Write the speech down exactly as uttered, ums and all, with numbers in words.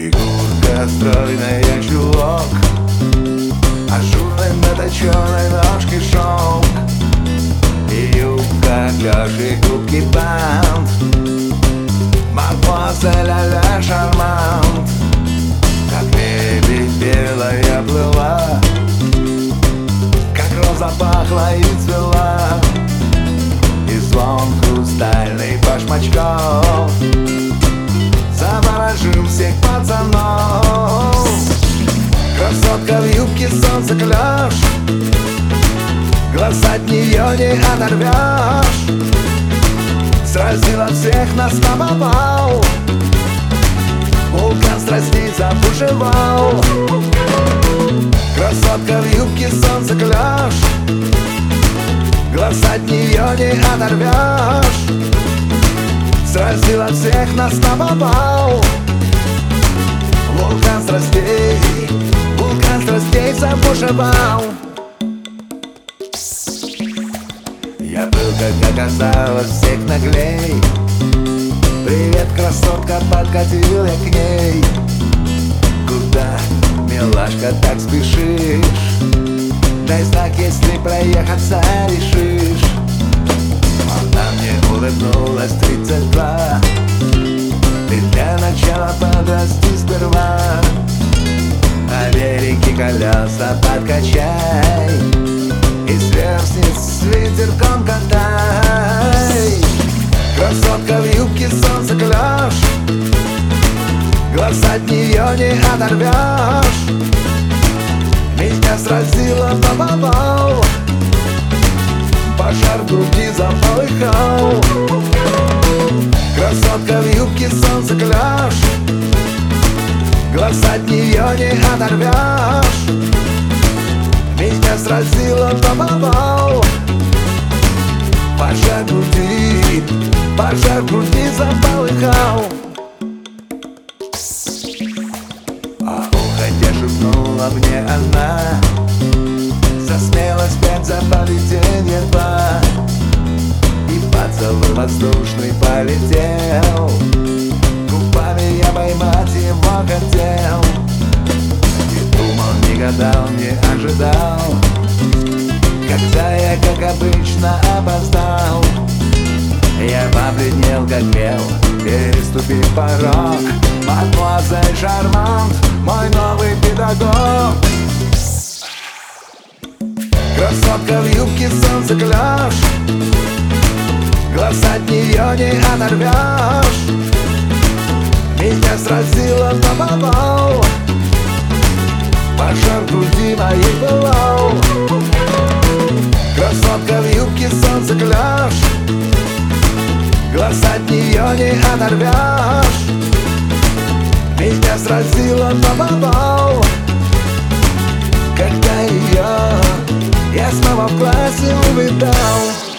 Фигурка стройная, чулок, ажурной наточенной ножки шелк, и юбка, кожи, губки, бант. Мадемуазель а-ля шармант, как лебедь белая плыла, как роза пахла и цвела, и звон хрустальный башмачков заворожил всех пацанов. Красотка в юбке, солнце клёш, глаз от нее не оторвешь. Сразила всех, нас побывал, вулкан страстей забушевал. Красотка в юбке, солнце клёш, глаз от нее не оторвешь. Сразила всех, нас побывал, вулкан страстей, вулкан страстей забушевал. Я был, как оказалось, всех наглей. Привет, красотка, подкатил я к ней. Куда, милашка, так спешишь? Дай знак, если проехаться решишь. Она мне улыбнулась тридцать два. Ты для начала подрасти сперва, а великие колеса подкачай и сверстниц с ветерком катай. Красотка в юбке, солнце клёш, глаз от нее не оторвешь. Меня сразила, побывал, пожар в груди заполыхал. Красотка в юбке, солнце клёш, глаз от нее не оторвешь. Меня сразила, побывал, пожар в груди, пожар в груди заполыхал. А уходя шепнула мне она: за смелость пять, за поведение два. И поцелуй воздушный полетел, губами я поймать его хотел. Не думал, не гадал, не ожидал, когда я, как обычно, опоздал. Я побледнел, как мел, переступив порог. Мадемуазель шармант, мой новый педагог. Красотка в юбке, солнце клёш, глаз от нее не оторвешь. Меня сразила, побывал, пожар в груди моей пылал. Красотка в юбке, солнце клёш, глаз от нее не оторвешь. Меня сразила, побывал, когда ее я снова в классе увидал.